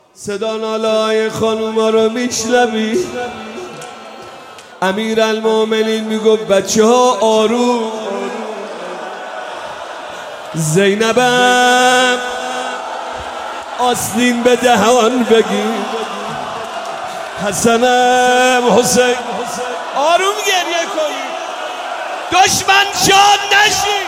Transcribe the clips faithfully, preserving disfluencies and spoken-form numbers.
صدا نالای خانوما رو میشنوی؟ امیرالمومنین میگفت بچه ها آروم. زینبم آستین به دهان بگیر، حسنم حسین آروم گریه کنی، دشمن شاد نشی.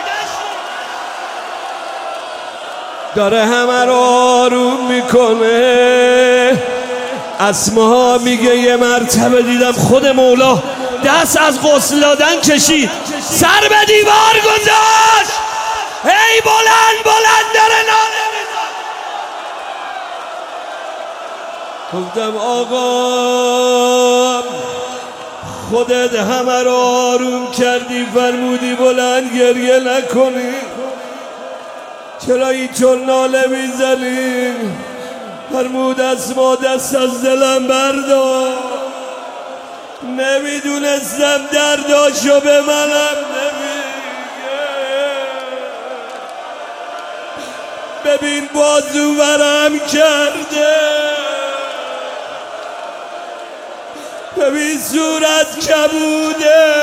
داره همه رو آروم میکنه. اسمها میگه یه مرتبه دیدم خود مولا دست از غسل دادن کشید، سر به دیوار گذاشت، هی بلند بلند داره ناله میزن. گفتم آقا خودت همه رو آروم کردی، فرمودی بلند گریه نکنی، چرا اینطور ناله میزنی؟ فرمود اسما دست از دلم بردار، نمیدونستم درداشو به منم نمیگه. ببین بازو ورم کرده، ببین صورت کبوده.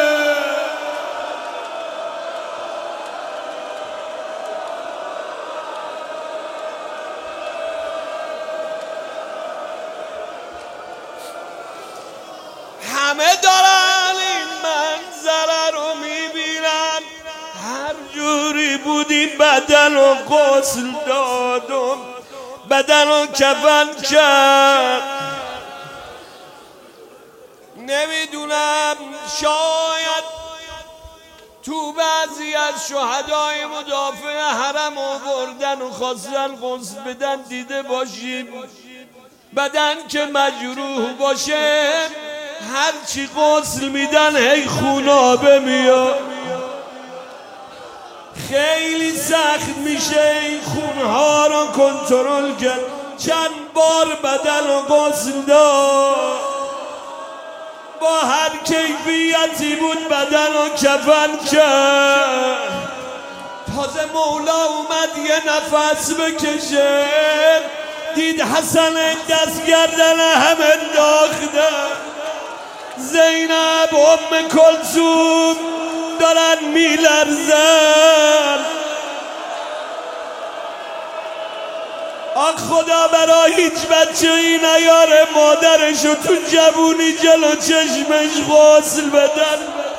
همه دارن این منظره رو میبینن، هر جوری بودی بدن و غسل دادم، بدن و کفن کرد. نمیدونم شاید تو بعضی از شهدای مدافع حرم آوردن و خواستن غسل بدن دیده باشیم، بدن که مجروح باشه هرچی غسل میدن هی خونابه میاد، خیلی سخت میشه این خونها رو کنترل کرد. چند بار بدن رو غسل داد، با هر کیفیتی بود بدن رو کفن کرد. تازه مولا اومد یه نفس بکشه، دید حسن دست گردن هم انداختن، زینب ام کلثوم دارن میلرزن. آخ خدا برای هیچ بچه ای نیاره مادرشو تو جوونی جلو چشمش غسل بدن.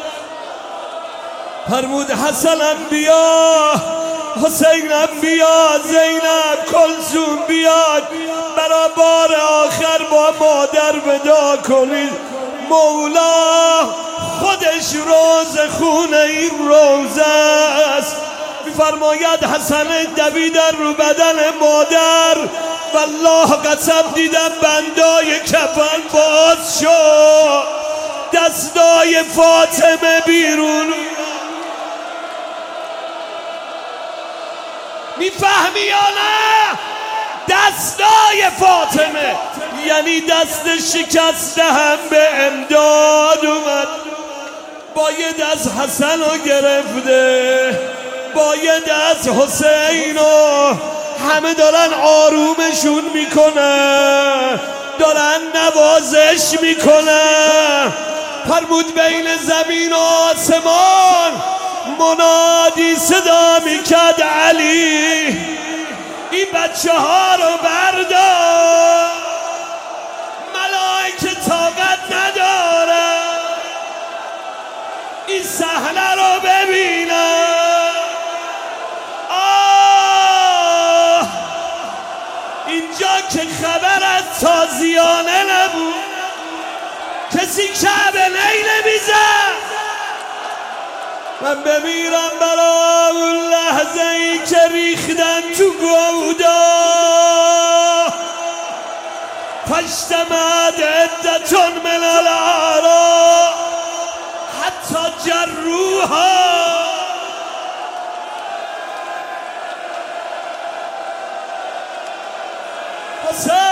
فرمود حسنم بیا، حسینم بیا، زینب کلثوم بیاد، برا بار آخر با مادر ودا کنید. مولا خودش روز خونه این روزه است، میفرماید حسن دویدن رو بدن مادر، والله قسم دیدم بندای کفن باز شد، دستای فاطمه بیرون. میفهمی یا نه؟ دستای فاطمه یعنی دست شکسته هم به امداد اومد، با یه دست حسن رو گرفته، با یه دست حسین رو، همه دارن آرومشون میکنن، دارن نوازش میکنن. فرمود بین زمین و آسمان منادی صدا میکرد علی این بچه ها رو بردار، ملائکه طاقت نداره این صحنه رو ببینن. آه اینجا که خبر از تازیانه نبود، کسی کعبه نی نمیزد. من بمیرم برای اون لحظه ای که ریختن تو گودا، فاجتمعت عدة من الاعراب حتی جروها. حسین